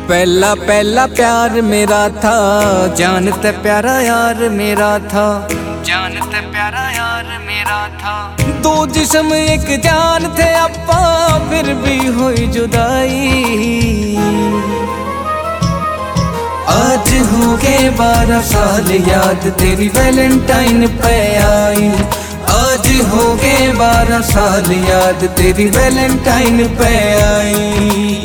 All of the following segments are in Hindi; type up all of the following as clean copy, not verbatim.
पहला पहला प्यार मेरा था, जानते प्यारा यार मेरा था, जानते प्यारा यार मेरा था। दो जिस्म एक जान थे अपा, फिर भी हुई जुदाई। आज हो गए 12 साल याद तेरी वैलेंटाइन पे आई। आज हो गए 12 साल याद तेरी वैलेंटाइन पे आई।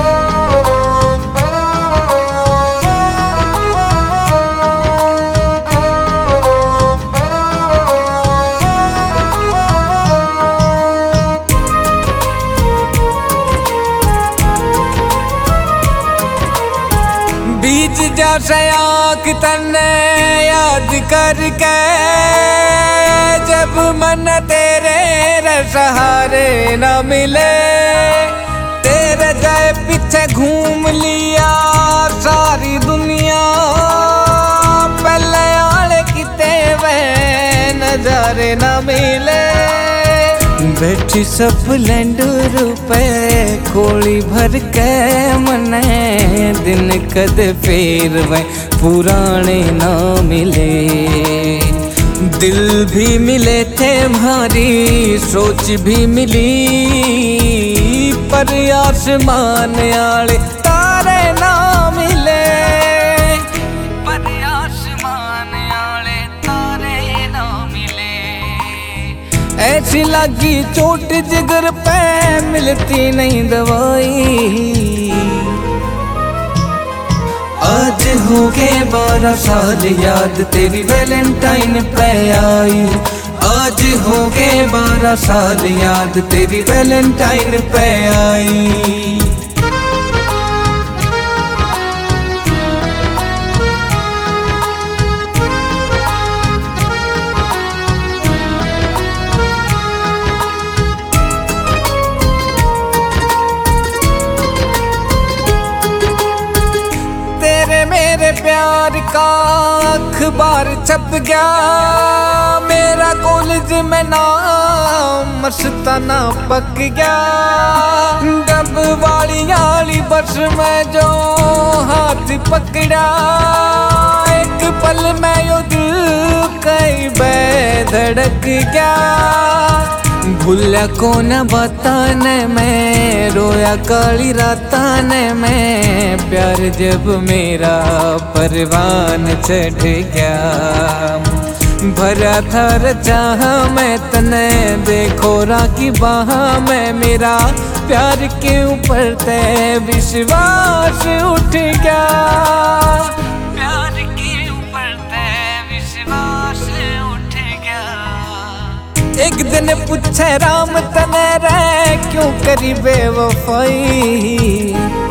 बीज जैसे आँख तन्ने याद करके, जब मन तेरे सहारे न मिले। तेरे जाए पीछे घूम लिया सारी दुनिया, पहले आले किते वे नजारे न मिले। बैठी स्प्लेंडर पे खोली भर के मने, दिन कद फेर वे पुराने ना मिले। दिल भी मिले थे भारी, सोच भी मिली, पर आसमान आले तारे ना मिले। पर आसमान आले तारे ना मिले। ऐसी लगी चोट जिगर पे, मिलती नहीं दवाई। आज हो गए 12 साल याद तेरी वैलेंटाइन पे आई। आज हो गए 12 साल याद तेरी वैलेंटाइन पे आई। मेरे प्यार का अखबार छप गया, मेरा कॉलेज में नाम मस्ताना पक गया। डब वाली बस में जो हाथ पकड़ा, एक पल में यो दिल कई बेधड़क गया। भूला कौन बताने में, रोया काली राताने में, प्यार जब मेरा परवान चढ़ गया। भरा था चाह मैं तने, देखो राखी बाह में, मेरा प्यार के ऊपर ते विश्वास उठ गया। प्यार के ऊपर ते विश्वास उठ गया। एक दिन पूछे राम तने रे, क्यों करी बेवफाई।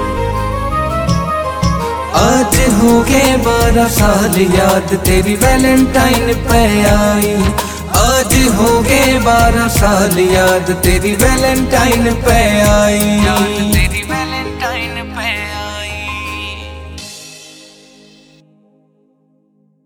आज हो गए 12 साल याद तेरी वैलेंटाइन पे आई। आज हो गए 12 साल याद तेरी वैलेंटाइन पे आई।